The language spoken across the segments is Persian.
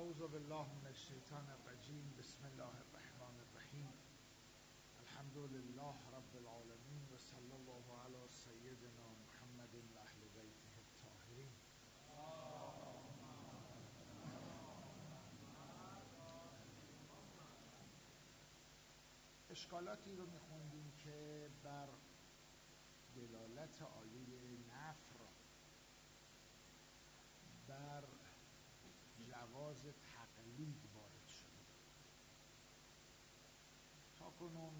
اعوذ بالله من الشیطان الرجیم. بسم الله الرحمن الرحیم. الحمد لله رب العالمین و صلی الله علی سیدنا محمد و اهل بیته الطاهرین. اشکالاتی رو میخوندیم که بر دلالت آیه نفر بر جواز تقلید وارد شده. تا کنون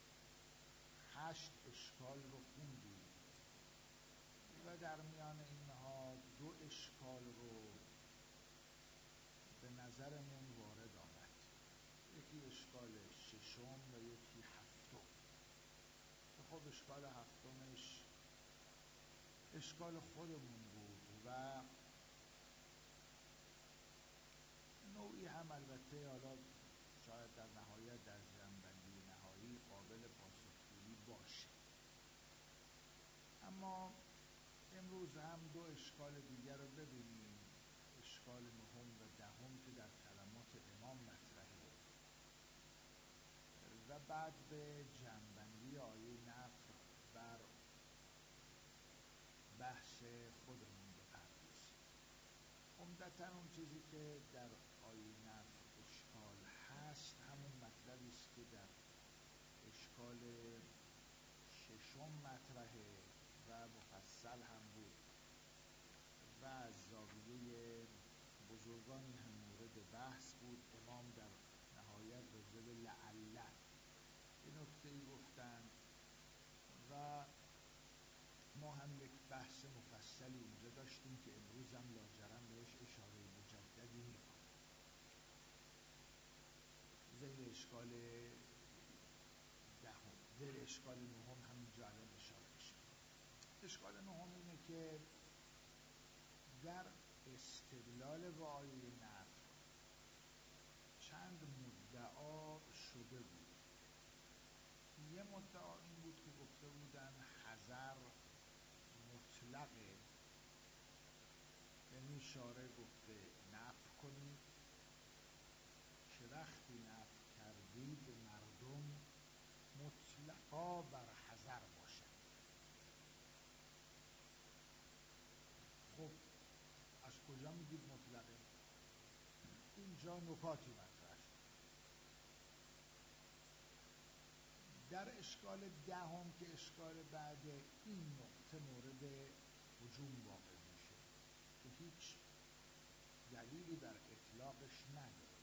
8 اشکال رو خوندیم و در میان اینها 2 اشکال رو به نظرمون وارد آمد. یکی اشکال 6 و یکی 7. خب اشکال 7 اشکال خودمون بود و نوعی هم البته حالا شاید در نهایت در جنبندی نهایی قابل پاسخگویی باشه. اما امروز هم 2 اشکال دیگر رو ببینیم، اشکال 9 و 10 که در کلمات امام مطرحه و بعد به جنبندی آیه نفر بر بحث خودمون بپردازیم. عمدتاً اون چیزی که در آیه نفر اشکال هست همون مطلبی است که در اشکال 6 مطرحه و مفصل هم بود و از زاویه بزرگانی هم مورد بحث بود. امام در نهایت راجع به لعل یه نکته‌ای گفتن و ما هم یک بحث مفصلی اونجا داشتیم که امروز هم لاجرم بهش اشاره مجددی میکنم. ذیل اشکال 10 ذیل اشکال 9 همینجا الان اشاره میشه. اشکال 9 اینه که در استدلال با آیه نفر چند مدعا شده بود. یه مدعا این بود که گفته بودن حذر مطلقه، یعنی شارع گفته نفی کنید، چه وقتی نفی کردید مردم مطلقا بر حذر باشند. خب از کجا میگید مطلقه؟ اینجا نکاتی مطرح شد. در اشکال 10 که اشکال بعد این نقطه مورد هجوم واقع میشه که هیچ دلیلی بر اطلاقش نداره.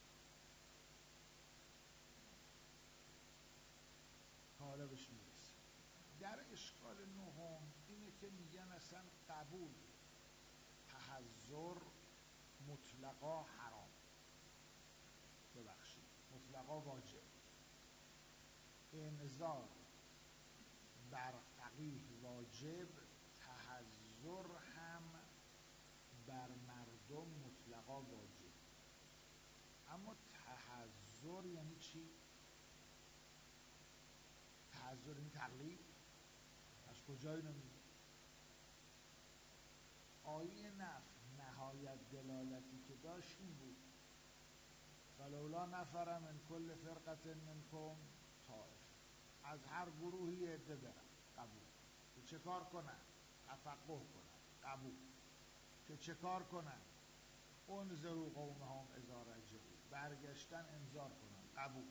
حالا بهش میرسیم. در اشکال 9 اینه که میگن اصلا قبول تحذر مطلقا حرام، ببخشید مطلقا واجب، انذار بر فقیه واجب، تحذر هم بر مردم مطلقا واجب. اما تحذر یعنی چی؟ تحذر این تقلید از کجا اینو میگه؟ آیه نفر نهایت دلالتی که داشت این بود فلولا نفر من کل فرقة منکم طائفة، از هر گروهی عده برن، قبول. که چه کار کنن؟ تفقه کنن، قبول. که چه کار کنن؟ انذروا قومهم اذا رجعوا، برگشتن انذار کنن، قبول.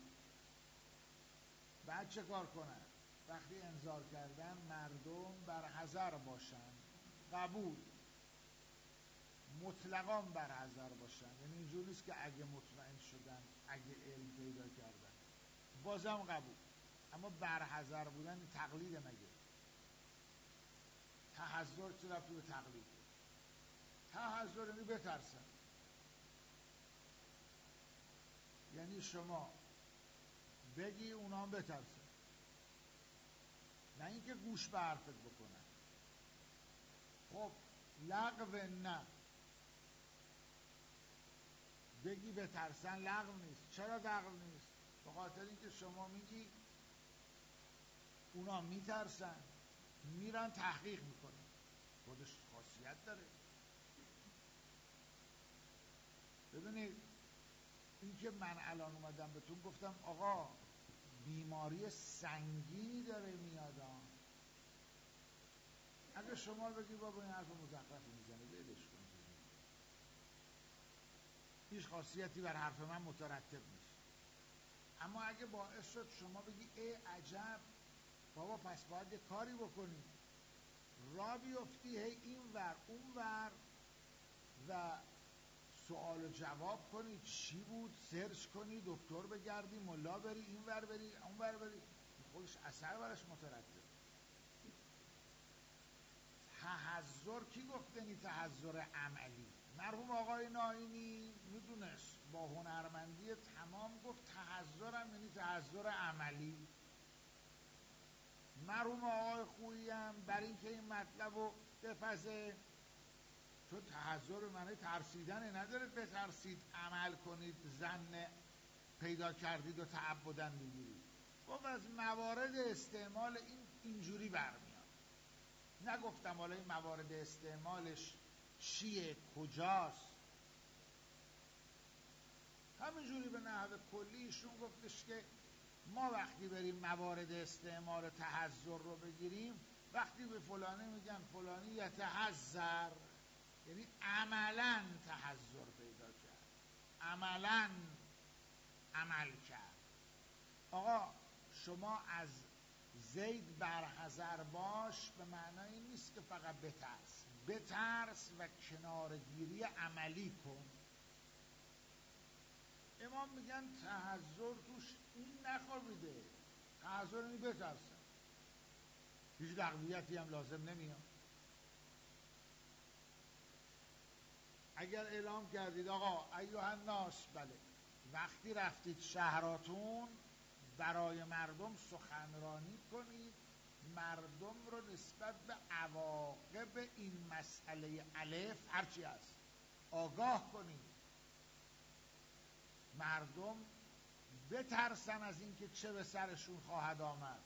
بعد چه کار کنن؟ وقتی انذار کردن مردم بر حذر باشن، قبول. مطلقا بر حذر باشن، یعنی اینجور نیست که اگه مطمئن شدن، اگه علم پیدا کردن بازم قبول. اما بر حذر بودن تقلید مگه؟ تحذر چه ربطی به تقلید؟ تحذر یعنی بترسن، یعنی شما بگی اونا هم بترسن، نه اینکه گوش به حرفت بکنن. خب لغو نه، بگی بترسن لغو نیست. چرا لغو نیست؟ به خاطر اینکه شما میگی اونا میترسن، میرن تحقیق میکنن، خودش خاصیت داره. ببینید این که من الان اومدم بهتون گفتم آقا بیماری سنگینی داره میادان، اگه شما بگی بابا این حرف مزخرفی میزنه ولش کن، هیچ خاصیتی بر حرف من مترتب نیست. اما اگه باعث شد شما بگی ای عجب بابا پس باید یه کاری بکنی، را بیفتی هی این ور اون ور و سوال و جواب کنی چی بود، سرچ کنی، دکتر بگردی، ملا بری، این ور بری اون ور بری، خودش اثر برش مترتب. تحضر کی گفتنی؟ تحضر عملی. مرحوم آقای نائینی میدونست با هنرمندی تمام گفت تحضرم یعنی تحضر عملی. مرحوم آقای خویی هم بر این که این مطلب رو بپذه، چون تحضر به معنی ترسیدن ندارد بترسید عمل کنید ظن پیدا کردید و تعبداً بگیرید، گفت از موارد استعمال این اینجوری برمیاد. نگفتم حالا این موارد استعمالش چیه کجاست، همینجوری به نحو کلی ایشون گفتش که ما وقتی بریم موارد استعمال تحضر رو بگیریم، وقتی به فلانی میگن فلانی یتحضر یعنی عملاً تحضر پیدا کرد، عملاً عمل کرد. آقا شما از زید برحذر باش به معنای این نیست که فقط بترس و کنارگیری عملی کن. امام میگن تحضر توش این نخوابیده، تحضر اینی بترسن، هیچ تقویتی هم لازم نمیاد. اگر اعلام کردید آقا ایها الناس، بله، وقتی رفتید شهراتون برای مردم سخنرانی کنید، مردم رو نسبت به عواقب این مسئله الف هرچی هست آگاه کنید، مردم بترسن از اینکه چه به سرشون خواهد آمد.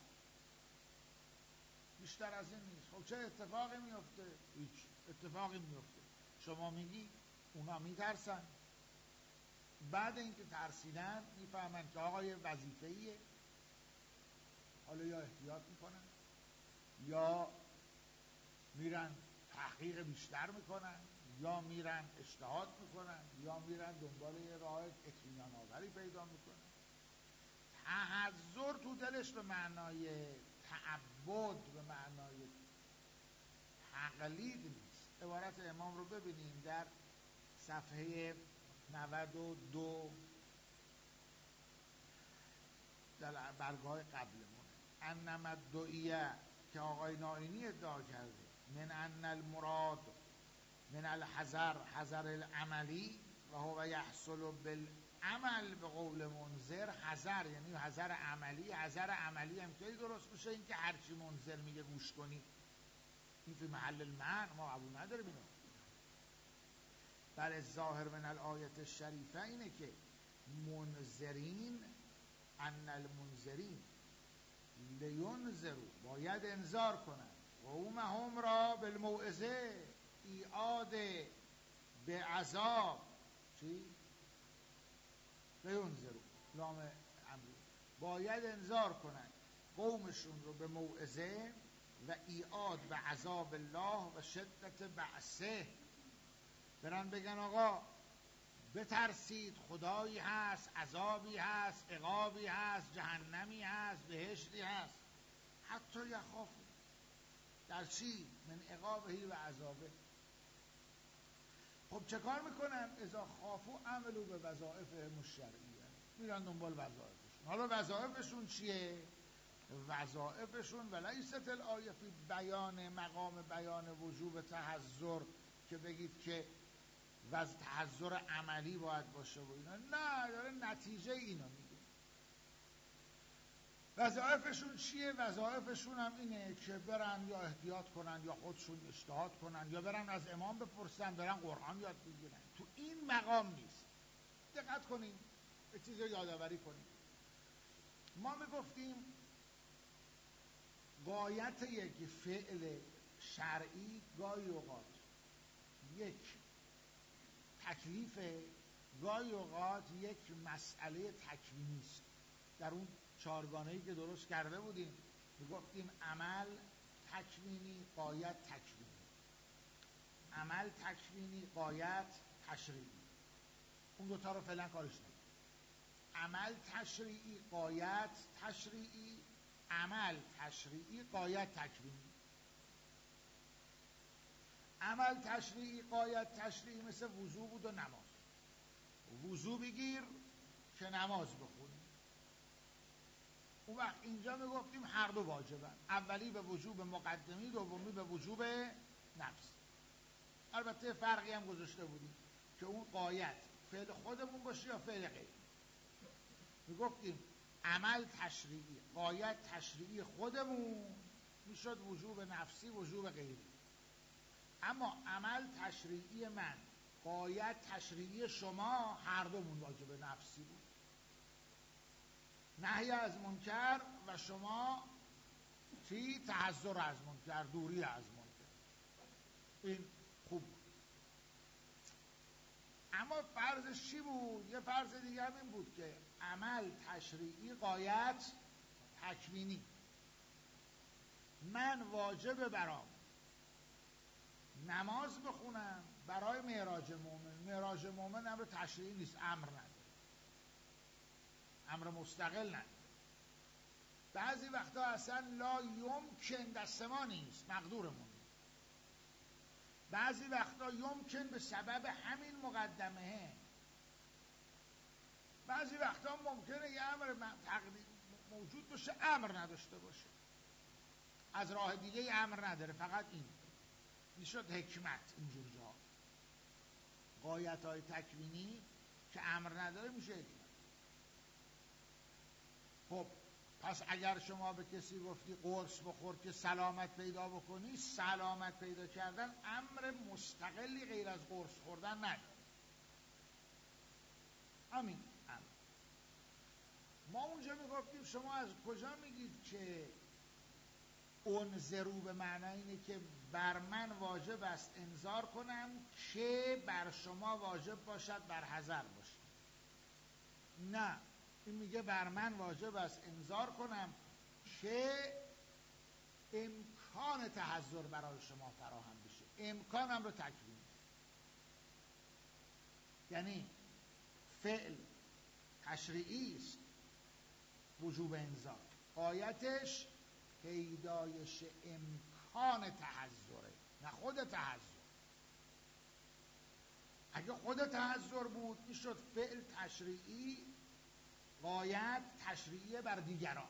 بیشتر از این نیست. خب چه اتفاقی میفته؟ هیچ اتفاقی میفته. شما میگی اونا میترسن، بعد اینکه ترسیدن میفهمن که آقا یه وظیفه‌ایه، حالا یا احتیاط میکنن یا میرن تحقیق بیشتر میکنن یا میرن اجتهاد میکنن یا میرن دنبال یه راه اطمینان آوری پیدا میکنن. تحضر تو دلش به معنای تعبد، به معنای تقلید نیست. عبارت امام رو ببینیم در صفحه 92 در برگاه قبلمون. انما الدعیه که آقای نائینی ادعا کرده من ان المراد من الحذر حذر العملی و هو یحصل بالعمل به قول منذر. حذر یعنی حذر عملی. حذر عملی هم که درست میشه این که هرچی منذر میگه گوش کنی، این فی محل المنع، ما قبول نداریم اینو. بل ظاهر من الآیت الشریفه اینه که منذرین ان المنذرین لینذروا باید انذار کنند قومهم را بالموعظه ایعاد به عذاب. چی؟ لینذروا لام امری، باید انذار کنند قومشون رو به موعظه و ایعاد به عذاب الله و شدت بعثه. برن بگن آقا بترسید، خدایی هست، عذابی هست، عقابی هست، جهنمی هست، بهشتی هست. حتی یخافو در چی؟ من عقابهی و عذابه. خب چه کار میکنن؟ اذا خافو عملو به وظائفهم الشرعیه، میرن دنبال وظایفشون. حالا وظایفشون چیه؟ وظایفشون ولیست الآیه فی بیان مقام بیان وجوب تحضر که بگید که تحضر عملی باید باشه و اینا، نه، داره نتیجه اینو میگه. وظایفشون چیه؟ وظایفشون هم اینه که برن یا احتیاط کنن یا خودشون اجتهاد کنن یا برن از امام بپرسن، برن قرآن یاد بگیرن. تو این مقام نیست. دقت کنیم، یه چیز رو یادآوری کنیم. ما میگفتیم غایت یک فعل شرعی گاهی اوقات یک تکلیف گاهی اوقات یک مسئله تکوینی است. در اون چهارگانه‌ای که درست کرده بودیم میگفتیم عمل تکوینی، غایت تکوینی، عمل تکوینی، غایت تشریعی. اون دوتا رو فعلا کارش نکنیم. عمل تشریعی، غایت تشریعی، عمل تشریعی، غایت تکوینی. عمل تشریعی، غایت تشریعی مثل وضو بود و نماز. وضو بگیر که نماز بخونی. اون وقت اینجا میگفتیم هر دو واجبن، اولی به وجوب مقدمی، دومی به وجوب نفس. البته فرقی هم گذاشته بودیم که اون غایت فعل خودمون باشه یا فعل غیر. میگفتیم عمل تشریعی، غایت تشریعی خودمون میشد وجوب نفسی، وجوب غیری. اما عمل تشریعی من، غایت تشریعی شما، هر دومون واجب نفسی بود. نهی از منکر و شما تحذر از منکر، دوری از منکر. این خوب بود. اما فرضش چی بود؟ یه فرض دیگه هم این بود که عمل تشریعی، غایت تکوینی. من واجب برام نماز بخونم برای معراج مومن. معراج مومن امر تشریعی نیست، امر نداره، امر مستقل نداره. بعضی وقتا اصلا لا یمکن دست ما نیست، مقدورمون. بعضی وقتا یمکن به سبب همین مقدمه. بعضی وقتا ممکنه یه امر موجود باشه امر نداشته باشه، از راه دیگه امر نداره، فقط این میشد حکمت. اینجور جا غایت های تکوینی که امر نداره میشه حکمت. خب پس اگر شما به کسی گفتی قرص بخور که سلامت پیدا بکنی، سلامت پیدا کردن امر مستقلی غیر از قرص خوردن نداره. همین امر. ما اونجا میگفتیم شما از کجا میگید که انذروا به معنی اینه که بر من واجب است انذار کنم که بر شما واجب باشد بر حذر باشید؟ نه، این میگه بر من واجب است انذار کنم که امکان تحذر برای شما فراهم بشه. امکانم رو تکوین، یعنی فعل تشریعی است وجوب انذار، غایتش پیدایش امکان تحذره، نه خود تحذر. اگه خود تحذر بود میشد فعل تشریعی، غایت تشریعی بر دیگران.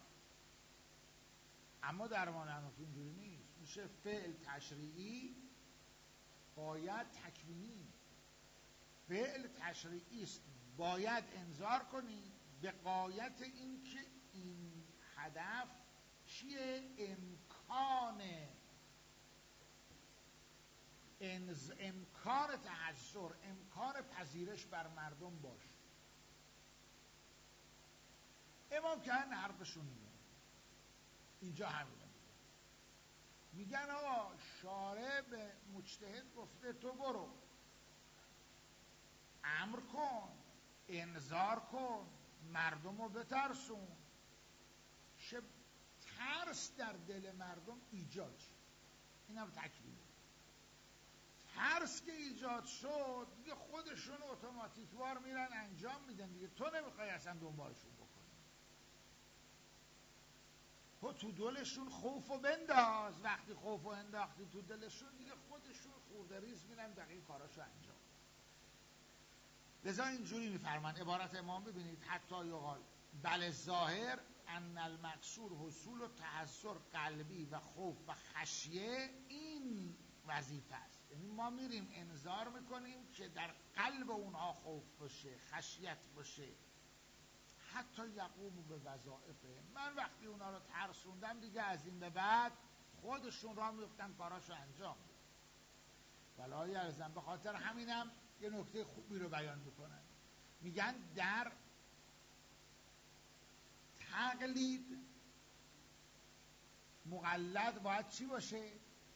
اما در درمان حنفی اینجوری نیست، میشه فعل تشریعی، غایت تکوینی. فعل تشریعی است، باید انذار کنی به غایت این که این هدف چیه؟ امکان تحذر، امکان پذیرش بر مردم باش. امام که حرفشون اینجا همینه. میگن آقا شارع به مجتهد گفته تو برو امر کن، انذار کن، مردم رو بترسون. چه ترس در دل مردم ایجاد شد. این هم تکلیف. ترس که ایجاد شد دیگه خودشون اتوماتیکوار میرن انجام میدن دیگه. تو نمیخوای اصلا دنبالشون بکنی. تو دلشون خوفو بنداز. وقتی خوفو انداختی تو دلشون دیگه خودشون خورده ریز میرن دقیق کاراشو انجام. لذا اینجوری میفرمان عبارت امام، ببینید حتی یقال بل ظاهر ان المقصور حصول و تحذر قلبی و خوف و خشیه. این وظیفه است، یعنی ما میریم انذار میکنیم که در قلب اونها خوف باشه، خشیت باشه. حتی یقومو به وظائفه. من وقتی اونا رو ترسوندم دیگه از این به بعد خودشون را میفتن کاراشو انجام میدن. ولا یلزم. به خاطر همینم یه نکته خوبی رو بیان میکنن، میگن در تقلید مقلد باید چی باشه؟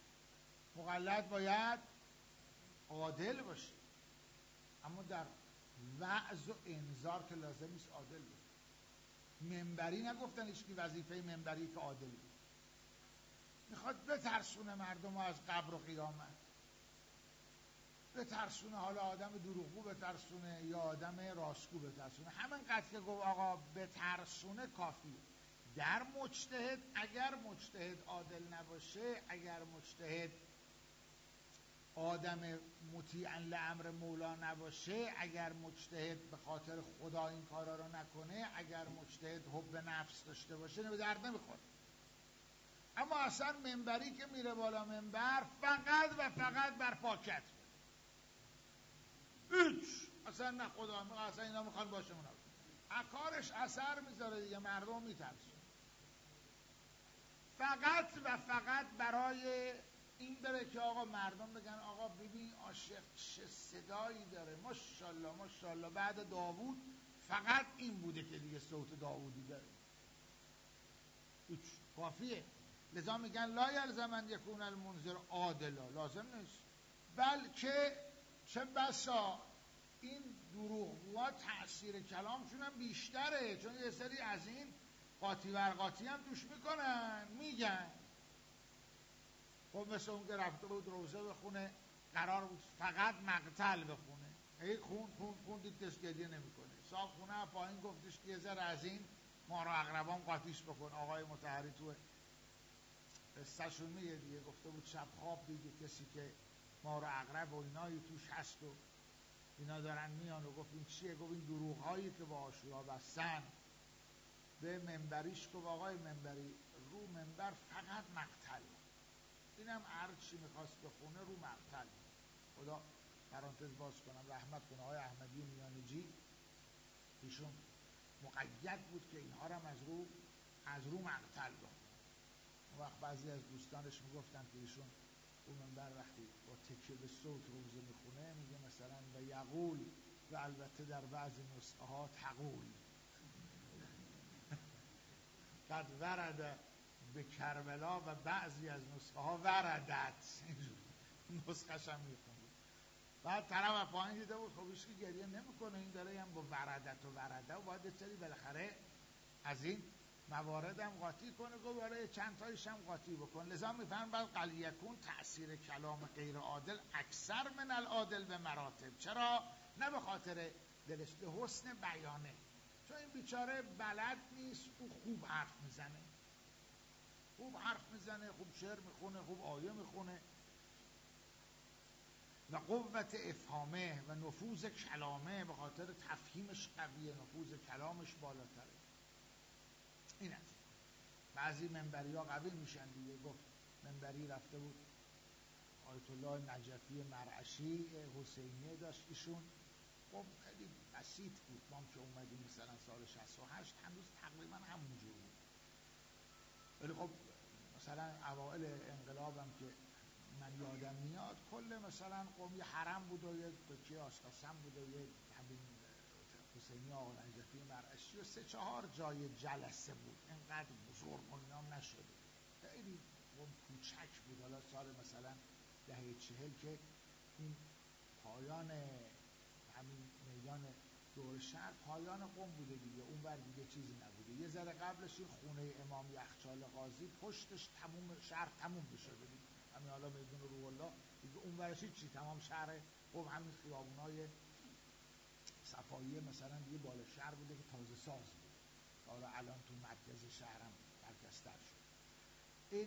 مقلد باید عادل باشه. اما در وعظ و انذار که لازم نیست عادل بود. منبری نگفتن هیچکی وظیفه منبری که عادل بود. میخواد بترسونه مردم از قبر و قیامت، بترسونه، حالا آدم دروغگو بترسونه یا آدم راستگو بترسونه. همین قدر که گفت آقا بترسونه کافیه. در مجتهد، اگر مجتهد عادل نباشه، اگر مجتهد آدم مطیعا لامر مولا نباشه، اگر مجتهد به خاطر خدا این کارا رو نکنه، اگر مجتهد حب نفس داشته باشه، به درد نمیخوره. اما اصلا منبری که میره بالا منبر فقط و فقط بر پاکت، هیچ اصلا نه خدا اصلا اینا میخوان باشه اونا کارش اثر میذاره دیگه، مردم میترسه. فقط و فقط برای این بره که آقا مردم بگن آقا ببین عاشق چه صدایی داره، ماشاءالله ماشاءالله. بعد داوود فقط این بوده که دیگه صوت داوودی داره، هیچ کافیه. لذا میگن لا یلزم ان یکون المنذر عادلا، لازم نیست، بلکه چه بسا این دروغگوها تأثیر کلامشون هم بیشتره، چون یه سری از این قاطی ورقاطی هم توش میکنن، میگن. خب مثل اون که رفته بود روزه بخونه، قرار بود فقط مقتل بخونه، هی خون دید دست گریه نمیکنه. صاحب خونه پایین گفتش که یه ذره از این ما رو اقربان قاطیش بکن. آقای مطهری تو قصه‌شون میگه دیگه، گفته بود شب خواب دیگه کسی که ما رو اقرب و اینایی توش هست و اینا دارن میان، و گفت این چیه؟ گفت این دروغ هایی که با عاشورا بستن. به منبریش گفت آقای منبری رو منبر فقط مقتل، اینم هر چی میخواست بخونه رو مقتل. خدا پرانتز باز کنم رحمت کنه آقای احمدی میانجی، ایشون مقید بود که اینها رو از رو مقتل بخونه. اون وقت بعضی از دوستانش میگفتن که ایشون اون منبر وقتی با تکیه به صوت روزه میخونه میگه مثلا و یقول، و البته در بعضی نسخه ها تقول قد ورد به کربلا، و بعضی از نسخه ها وردت، نسخه‌ش هم میخونه. بعد طرف پایین دیده بود خب ایشکی گریه نمیکنه، این داره هم با وردت و ورده و باید سری بالاخره از این موارد هم قاطی کنه، گو برای چند تایش هم قاطی بکن. لذا میفهم باید قلیکون تأثیر کلام غیر عادل اکثر من العادل به مراتب. چرا؟ نه به خاطر دلش، به حسن بیانه، چون این بیچاره بلد نیست، او خوب حرف میزنه، خوب شعر میخونه، خوب آیه میخونه، و قوت افهامه و نفوذ کلامه، به خاطر تفهیمش قویه، نفوذ کلامش بالاتره. این است. بعضی منبری ها قوی میشن دیگه. گفت منبری رفته بود آیت الله نجفی مرعشی حسینیه داشت ایشون، خب خیلی بسیط بود، ما که اومدیم مثلا سال 68 هنوز تقریبا همونجور بود، ولی خب مثلا اوائل انقلابم که من یادم میاد کل مثلا قوم یه حرم بود و یه دکیه آشقاسم بود و یه همین حسینی آقا نجفی مرعشی و 3-4 جای جلسه بود، اینقدر بزرگ و اینام نشده، خیلی قوم کوچک بود. حالا سال مثلا دهه 40 که این پایان همین میدان دور شهر پایان قم بوده دیگه، اون بر دیگه چیزی نبوده. یه ذره قبلش این خونه امام یخچال قاضی پشتش تموم شهر تموم بشه دیگه، همین حالا میدون روح الله دیگه، اون برش چی تمام شهر قم همین خیابونای صفایی مثلا دیگه بالا شهر بوده که تازه ساز بود، حالا الان تو مرکز شهرم مرکزتر شد. این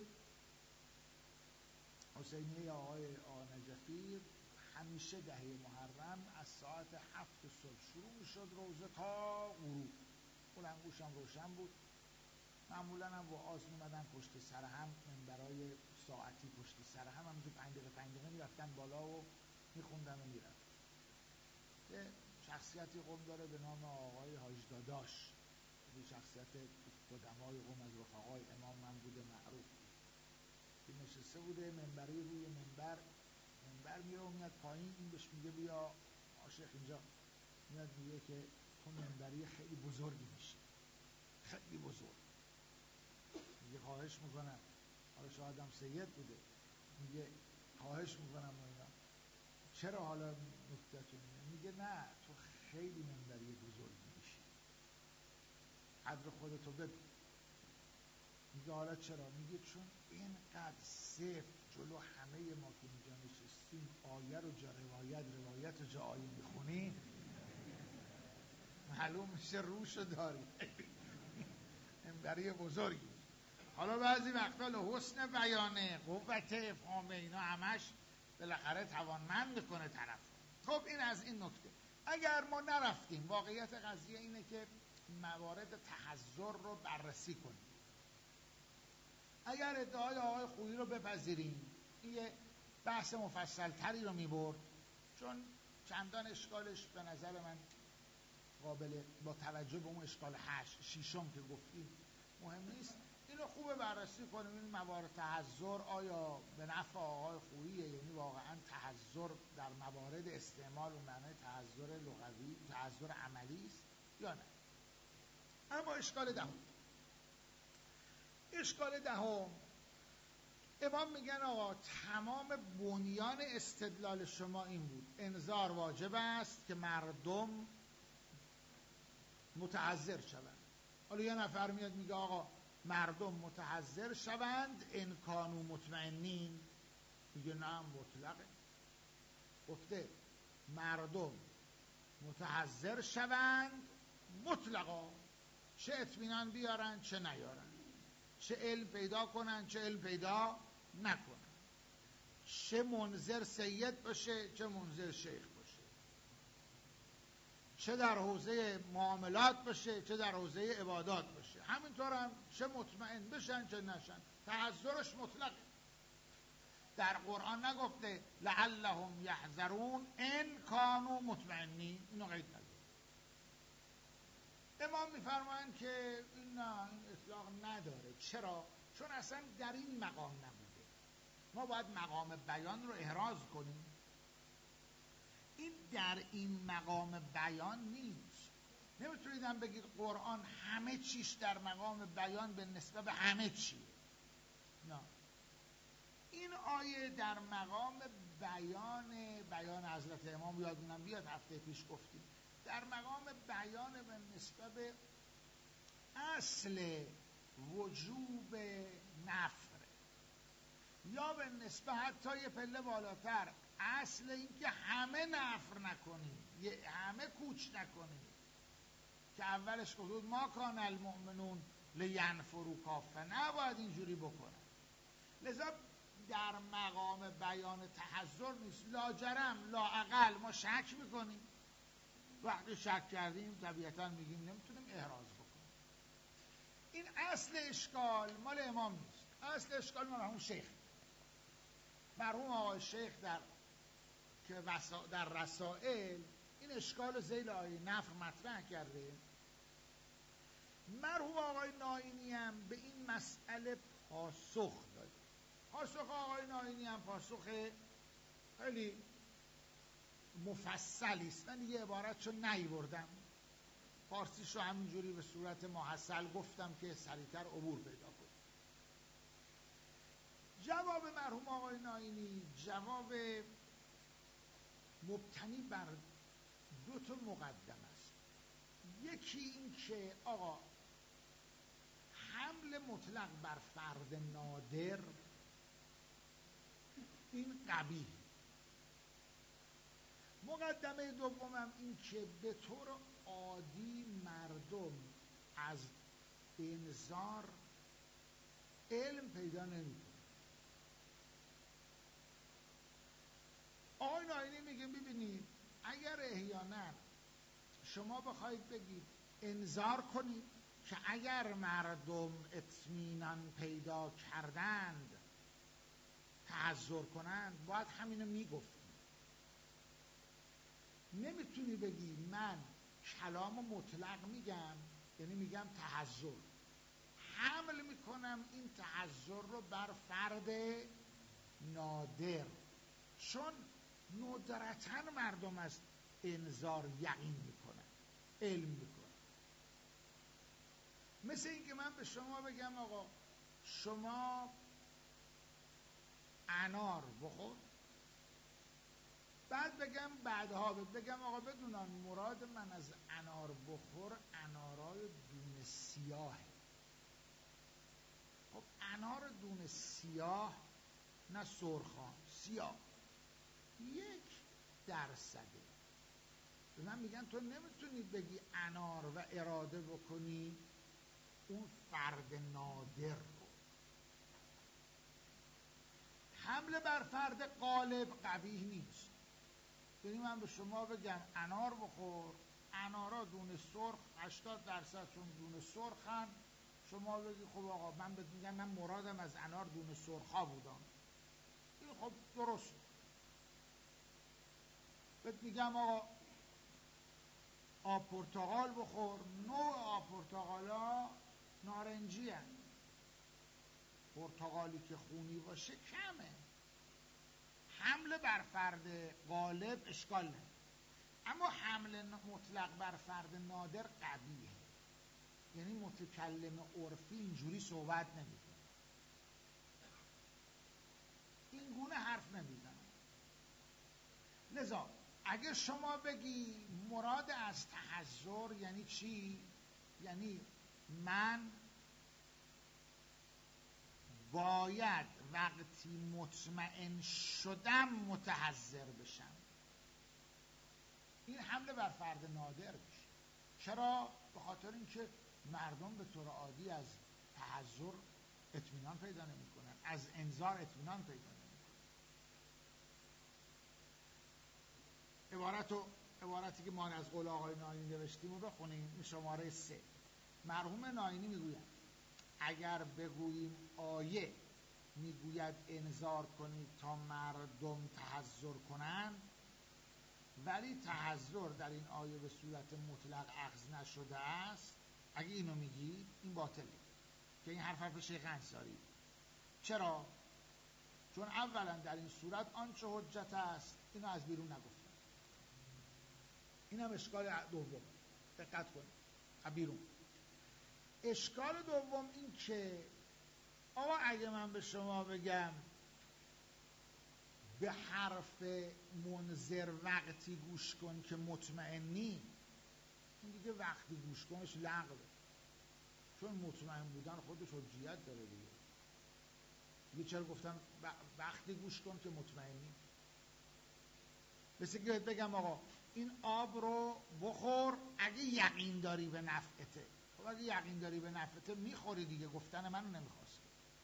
حسینیه آقای نجفی همیشه دهه محرم از ساعت 7 صبح شروع میشد روزه تا غروب، بلندگوش هم روشن بود، معمولا هم وعاظ میمدن پشت سر هم، منبرای ساعتی پشت سر هم، همونجور 5 دقیقه میرفتن بالا و میخوندن و میرفت. یه شخصیتی قم داره به نام آقای حاج داداش، یه شخصیت قدمای قم از رفقای امام من بوده، معروف که نشسته بوده منبری روی منبر میره و میاد پایین، این بهش میگه بیا عاشق اینجا، میاد میگه که تو منبری خیلی بزرگی میشه، خیلی بزرگ، میگه خواهش میکنم، حالا شاید هم سید بوده، میگه خواهش میکنم و اینا، چرا حالا نکته‌تون میگه نه تو خیلی منبری بزرگی میشی، قدر خودتو ببین. میگه حالا چرا؟ میگه چون اینقدر سفت جلو همه ما که اینجا نشستیم آیه رو جا روایت رو جا آیه میخونی، معلوم میشه روشو داری. منبری بزرگی. حالا بعضی وقتا لحسن بیانه، قوت افهام، اینا همش بالاخره توانمند میکنه طرف. خب این از این نکته. اگر ما نرفتیم، واقعیت قضیه اینه که موارد تحذر رو بررسی کنیم. اگر ادعای آقای خویی رو بپذیریم، این یه بحث مفصل تری رو میبرد، چون چندان اشکالش به نظر من قابل با توجه به اون اشکال 6م که گفتیم مهم نیست. اینو خوبه بررسی کنیم. این موارد تحذر آیا به نفع آقای خوییه؟ یعنی واقعا تحذر در موارد استعمال و معنای تحذر لغوی، تحذر عملی است یا نه؟ اما اشکال دهم امام میگن آقا تمام بنیان استدلال شما این بود انذار واجب است که مردم متحذر شوند. حالا یه نفر میاد میگه آقا مردم متحذر شوند ان کانوا مطمئنین. میگه نه، مطلقه. گفته مردم متحذر شوند مطلقا، چه اطمینان بیارن چه نیارن، چه علم پیدا کنن چه علم پیدا نکنن، چه منذر سید باشه چه منذر شیخ باشه، چه در حوزه معاملات باشه چه در حوزه عبادات باشه، همینطور هم چه مطمئن بشن چه نشن، تحذرش مطلقه. در قرآن نگفته لعلهم یحذرون ان کانوا مطمئنین، اینو قید نداره. امام میفرمایند که این نه، این اطلاق نداره. چرا؟ چون اصلا در این مقام نبوده. ما باید مقام بیان رو احراز کنیم. این در این مقام بیان نیست. نمیتونیدم بگید قرآن همه چیش در مقام بیان به نسبت به همه چیه. نه، این آیه در مقام بیان حضرت امام یادونم بیاد هفته پیش گفتیم، در مقام بیان به نسبت به اصل وجوب نفر، یا به نسبت حتی یه پله بالاتر اصل این که همه نفر نکنیم، همه کوچ نکنیم، که اولش گفت ما کان المؤمنون لینفروا کافه، نباید اینجوری بکنن. لذا در مقام بیان تحذر نیست. لاجرم لااقل ما شک میکنیم، وقتی شک کردیم طبیعتا میگیم نمیتونیم احراز بکنیم. این اصل اشکال مال امام نیست، اصل اشکال مال مرحوم شیخ. مرحوم آقای شیخ در رسائل این اشکال ذیل آیه نفر مطرح کرده. مرحوم آقای نائینی هم به این مسئله پاسخ داده. پاسخ آقای نائینی هم پاسخ خیلی مفصلی است. من دیگه عبارتشو نیاوردم، فارسیشو همینجوری به صورت محصل گفتم که سریعتر عبور پیدا کنم. جواب مرحوم آقای نائینی جواب مبتنی بر 2 مقدمه است. یکی این که آقا حمل مطلق بر فرد نادر این قبیح. مقدمه دومم این که به طور عادی مردم از انذار علم پیدا نمی‌کنن. آقای نائینی میگه ببینید اگر احیانا شما بخواید بگید انذار کنید که اگر مردم اطمینان پیدا کردند تحذر کنند، باید همینو میگفتید. نمیتونی بگی من کلام مطلق میگم، یعنی میگم تحذر، حمل میکنم این تحذر رو بر فرد نادر، چون ندرتاً مردم از انذار یقین میکنن، علم میکنن. مثل این که من به شما بگم آقا شما انار بخور، بعد بعدها بگم آقا بدونن مراد من از انار بخور انارای دون سیاهه. خب انار دون سیاه نه سرخان، سیاه 1%. به من میگن تو نمیتونی بگی انار و اراده بکنی اون فرد نادر رو. حمله بر فرد غالب قبیح نیست. یعنی من به شما بگم انار بخور، انارا دون سرخ 80% چون دون سرخن، شما بگی خب آقا من بهت میگم من مرادم از انار دون سرخا بودم، این خب درست. بهت میگم آقا آب پرتقال بخور، نوع آب پرتقالا نارنجی هست، پرتقالی که خونی باشه کمه. حمله بر فرد غالب اشکال نداره، اما حمله مطلق بر فرد نادر قبیحه. یعنی متکلم عرفی اینجوری صحبت نمیکنه، این گونه حرف نمیزنه. لذا اگه شما بگی مراد از تحذر یعنی چی؟ یعنی من باید وقتی مطمئن شدم متحذر بشم، این حمله بر فرد نادر میشه. چرا؟ به خاطر اینکه مردم به طور عادی از تحذر اطمینان پیدا نمی‌کنن، از انذار اطمینان پیدا نمی‌کنن. عبارتی که ما از قول آقای ناینی نوشتیم رو بخونیم. این شماره 3. مرحوم ناینی میگوید اگر بگوییم آیه میگوید انذار کنید تا مردم تحذر کنند، ولی تحذر در این آیه به صورت مطلق اخذ نشده است، اگه اینو میگی این باطله، که این حرف شیخ انصاری. چرا؟ چون اولا در این صورت آنچه حجت است اینو از بیرون نگفتن، این هم اشکال دوم. دقت کنید، از بیرون. اشکال دوم این که آقا اگه من به شما بگم به حرف منذر وقتی گوش کن که مطمئنی، این دیگه وقتی گوش کنش لغوه، چون مطمئن بودن خودش حجیت داره دیگه چرا گفتم وقتی گوش کن که مطمئنی؟ مثل که بگم آقا این آب رو بخور اگه یقین داری به نفعته. خب اگه یقین داری به نفعته میخوری دیگه، گفتن منو نمیخواست.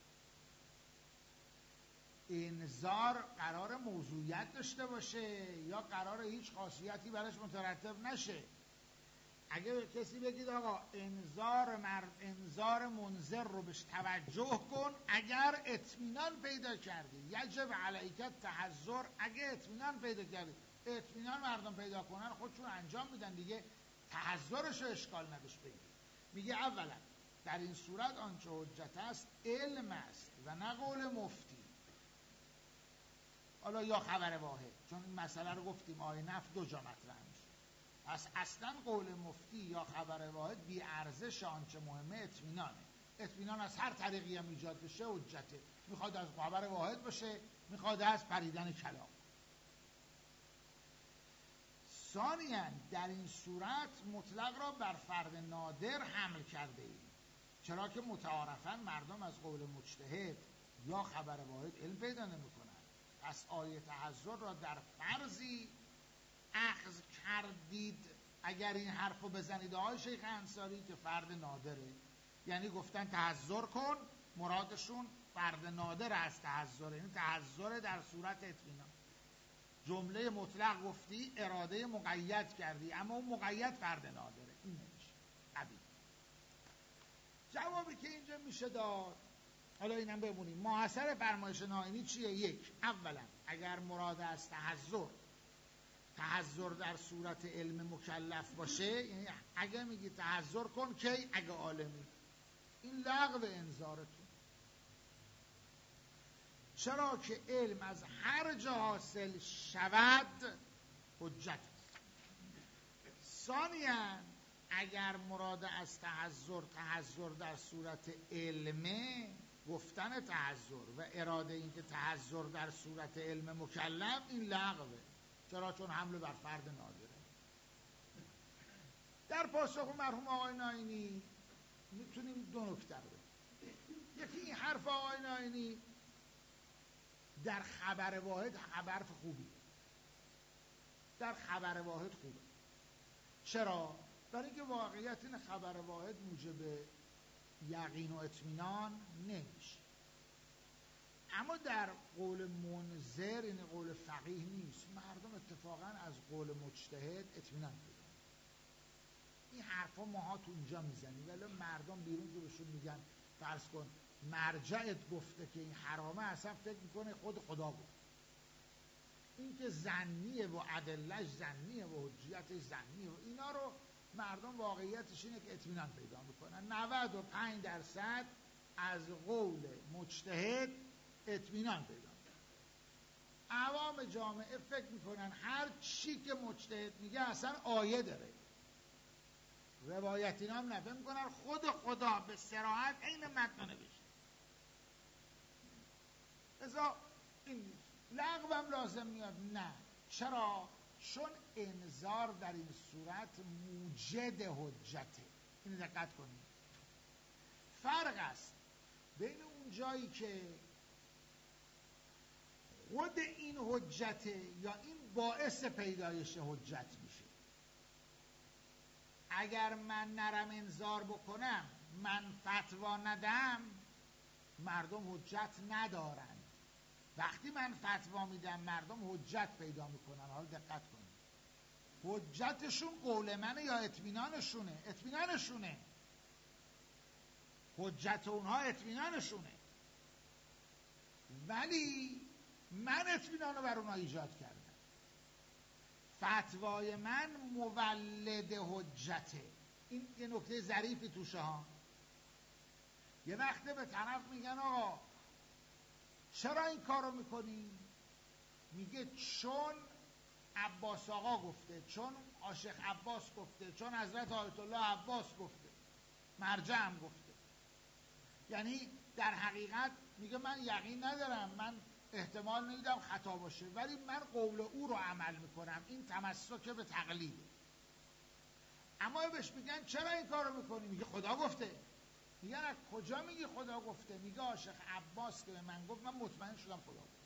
انذار قرار موضوعیت داشته باشه یا قرار هیچ خاصیتی براش مترتب نشه. اگه کسی بگید آقا انذار منذر رو بهش توجه کن اگر اطمینان پیدا کردی، یجب علیک تحذر، اگه اطمینان پیدا کردی، اطمینان مردم پیدا کنن خودشون انجام میدن دیگه، تحذرش رو اشکال نداشت بگید. میگه اولا در این صورت آنچه حجت است علم است و نه قول مفتی، حالا یا خبر واحد، چون این مسئله رو گفتیم آیه نفی 2 جا مطرح میشه. پس اصلا قول مفتی یا خبر واحد بی ارزش، آنچه مهمه اطمینانه. اطمینان از هر طریقی هم ایجاد بشه حجته، میخواد از خبر واحد باشه، میخواد از پریدن کلام. ثانیاً در این صورت مطلق را بر فرد نادر حمل کرده ایم، چرا که متعارفاً مردم از قول مجتهد یا خبر واحد علم پیدا نمی‌کنند. پس آیه تحذر را در فرضی اخذ کردید اگر این حرف رو بزنید آقای شیخ انصاری که فرد نادره، یعنی گفتن تحذر کن، مرادشون فرد نادر از تحذر، یعنی تحذر در صورت اطمینان. جمله مطلق گفتی، اراده مقید کردی، اما اون مقید فرد نادره، این نمیشه. قبیل جوابی که اینجا میشه داد، حالا اینم بمونیم. محصر فرمایش ناینی چیه؟ 1. اولا اگر مراد از تحذر در صورت علم مکلف باشه، یعنی اگه میگی تحذر کن کی؟ اگه عالمی، این لغو انذارتون. چرا که علم از هر جا حاصل شود حجت است. ثانیاً اگر مراد از تحذر در صورت علمه، گفتن تحذر و اراده این که تحذر در صورت علم مکلف، این لغوه. چرا؟ چون حمله بر فرد نادره. در پاسخ مرحوم آقای ناینی میتونیم دو نکته رو بگیم. یکی این حرف آقای ناینی در خبر واحد حرف خوبیه، در خبر واحد خوبه. چرا؟ برای اینکه واقعیت این خبر واحد موجب یقین و اطمینان نمیشه. اما در قول منذر، این قول فقیه نیست، مردم اتفاقا از قول مجتهد اطمینان پیدا. این حرفا ماها تو اینجا میزنیم ولی مردم بیرون که بهشون میگن فرض کن مرجعت گفته که این حرامه، اصلا فکر میکنه خود خدا گفت. این که ظنیه و ادله‌اش ظنیه و حجیتش ظنیه و اینا رو مردم واقعیتش اینه که اطمینان پیدا میکنن. 95% از قول مجتهد اطمینان پیدا میکنن. عوام جامعه فکر میکنن هر چی که مجتهد میگه اصلا آیه داره، روایت اینا هم نفهم میکنن خود خدا به صراحت عین متن نوشته. ازا این لغو هم لازم میاد؟ نه. چرا؟ چون انذار در این صورت موجد حجته. اینو دقت کنید. فرق است بین اون جایی که خود این حجته یا این باعث پیدایش حجت میشه. اگر من نرم انذار بکنم، من فتوا ندم، مردم حجت ندارن. وقتی من فتوا میدم مردم حجت پیدا میکنن. حالا دقت کنید، حجتشون قول منه یا اطمینانشونه؟ اطمینانشونه. حجت اونها اطمینانشونه، ولی من اطمینان رو بر اونها ایجاد کردم. فتوای من مولد حجته. این یه نکته ظریفی توشه ها. یه وقته به طرف میگن آقا چرا این کارو میکنی؟ میگه چون عباس آقا گفته، چون عاشق عباس گفته، چون حضرت آیت الله عباس گفته، مرجع هم گفته. یعنی در حقیقت میگه من یقین ندارم، من احتمال نمیدم خطا باشه، ولی من قول او رو عمل میکنم. این تمسک به تقلیده. اما بهش میگن چرا این کار رو میکنی؟ میگه خدا گفته. میگن از کجا میگی خدا گفته؟ میگه عاشق عباس که به من گفت من مطمئن شدم خدا گفته.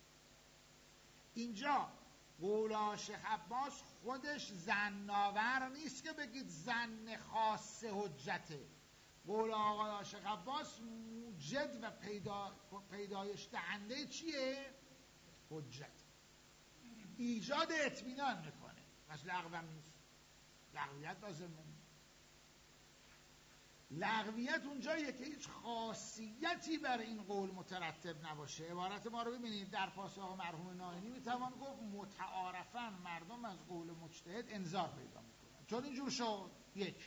اینجا قول عاشق عباس خودش ظن‌آور نیست که بگید ظن خاص حجته. قول آقای عاشق عباس موجد و پیدایش دهنده چیه؟ حجت. ایجاد اطمینان میکنه. پس لغو هم نیست، لغویت لازم نمیشه. لغویت اونجاییه که هیچ خاصیتی بر این قول مترتب نباشه. عبارت ما رو ببینید در پاسخ مرحوم ناینی میتوان گفت متعارفاً مردم از قول مجتهد انذار پیدا میکنن. چون اینجور شد. یک،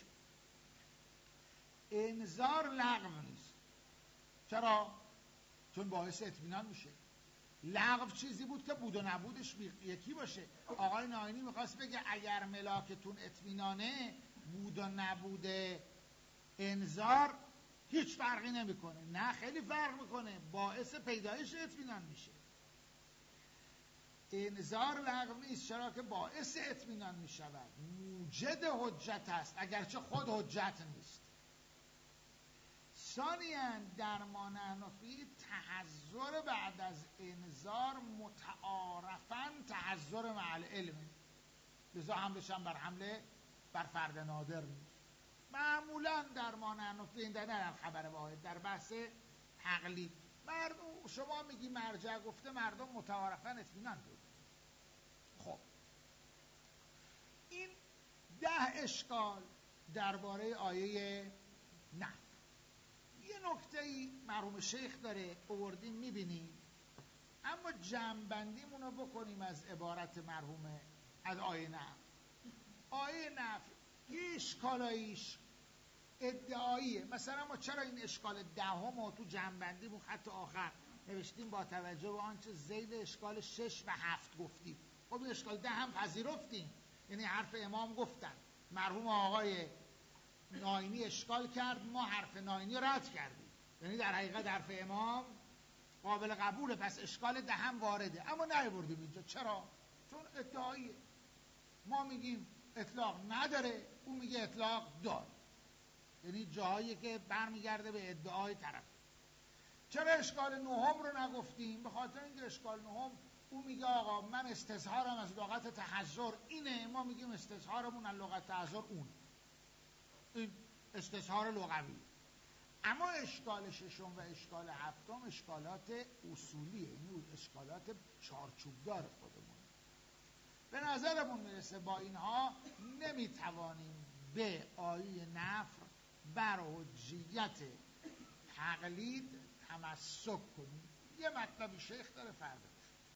انذار لغو نیست. چرا؟ چون باعث اطمینان میشه. لغو چیزی بود که بود و نبودش یکی باشه. آقای ناینی میخواست بگه اگر ملاکتون اطمینانه، بود و نبوده انذار هیچ فرقی نمیکنه. نه، خیلی فرق میکنه، باعث پیدایش اطمینان میشه. انذار لغو نیست. چرا؟ که باعث اطمینان میشود، موجد حجت است اگرچه خود حجت نیست. ثانیاً در ما نحنفی تحذر بعد از انذار متعارفاً تحذر مع العلم، لذا حملش هم بر حمله بر فرد نادر نیست. معمولاً در ما نحنفی، این در خبر واحد، در بحث تقلید، مردم شما میگی مرجع گفته، مردم متعارفاً اطمینان دارن. خب این 10 اشکال درباره آیه نه. یه نکته‌ای مرحوم شیخ داره آوردیم میبینیم، اما جمع‌بندیمون رو بکنیم از عبارت مرحوم از آیه نه. آیه نه یه اشکالاییش ادعاییه. مثلا ما چرا این اشکال 10 رو تو جمع‌بندیمون خط آخر نوشتیم با توجه به آنچه ذیل اشکال 6 و 7 گفتیم. خب این اشکال 10 هم پذیرفتیم، یعنی حرف امام گفتن، مرحوم آقای ناینی اشکال کرد، ما حرف ناینی رد کردیم، یعنی در حقیقت حرف امام قابل قبوله، پس اشکال 10 هم وارده. اما نیاوردیم اینجا. چرا؟ چون ادعاییه. ما میگیم اطلاق نداره، اون میگه اطلاق داره. یعنی جایی که برمیگرده به ادعای طرف. چرا اشکال نهم رو نگفتیم؟ به خاطر اینکه اشکال نهم اون میگه آقا من استظهارم از لغت تحضر اینه، ما میگیم استظهارمون از لغت تحضر اون. این استظهار لغوی. اما اشکال ششم و اشکال هفتم اشکالات اصولیه، این اشکالات چارچوبدار خودمون. به نظرمون میرسه با اینها نمیتوانیم به آیه نفر بر حجیت تقلید تمسک کنیم. یه مطلبی شیخ داره فرده